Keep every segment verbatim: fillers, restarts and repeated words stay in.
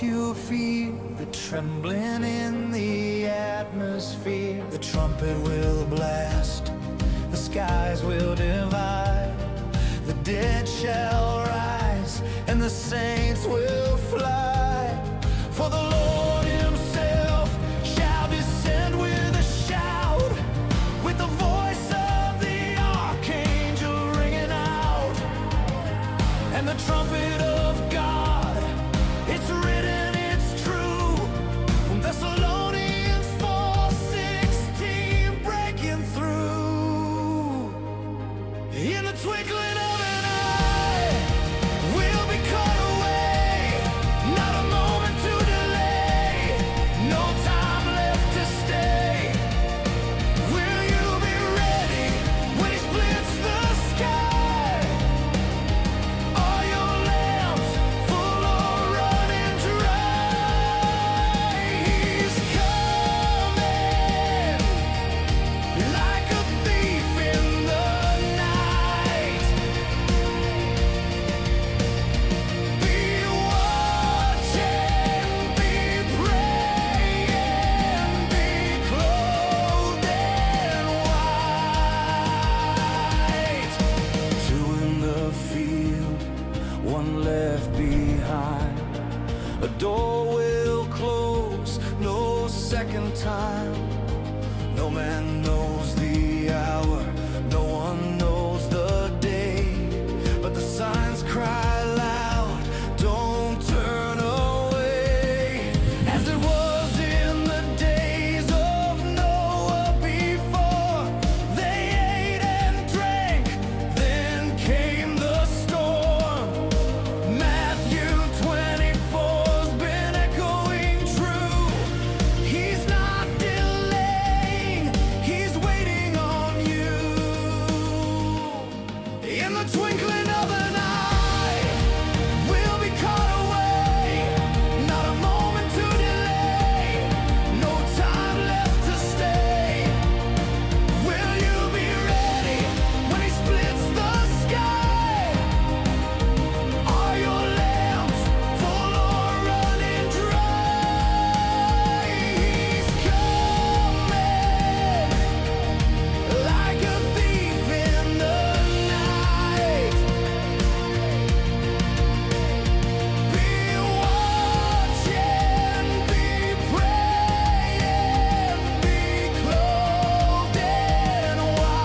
you'll feel the trembling in the atmosphere. The trumpet will blast, the skies will divide, the dead shall rise, and the saints will fly. For the Lord himself shall descend with a shout, with the voice of the archangel ringing out, and the trumpet of God, it's written, it's true. Thessalonians four sixteen, breaking through. In the twinkling of an eye, we'll be caught away. Not a moment to delay, no time left to stay. Will you be ready when he splits the sky? Are your lamps full or running dry? He's coming like a thief in the night. Be watching, be praying, be clothed in white. Two in the field, one left behind. A door will close, no second time. No man knows the hour, no one knows the day, but the signs cry loud, don't turn away. As it was in the days of Noah before, they ate and drank, then came the storm. Matthew twenty-four's been echoing true. He's not delaying, he's waiting on you. In the twinkling of an eye, we'll be caught away. Not a moment to delay, no time left to stay. Will you be ready when he splits the sky? Are your lamps full or running dry? He's coming like a thief in the night. Be watching, be praying, be clothed in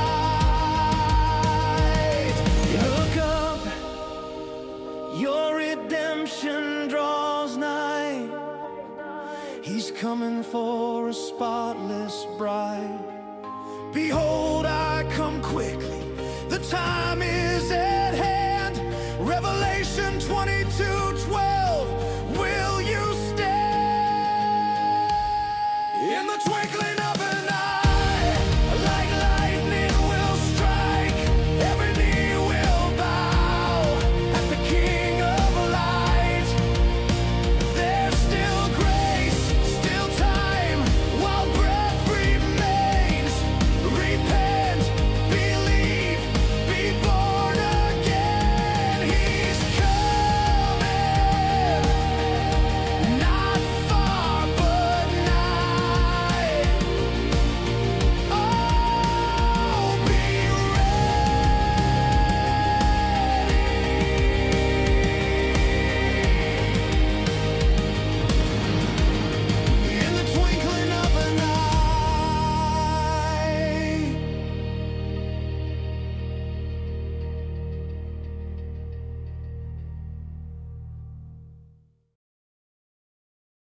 white. Look up, your redemption draws nigh. He's coming for a spotless bride. Behold, I come quickly, the time is at hand. Revelation twenty-two twelve, will you stand? In the twinkling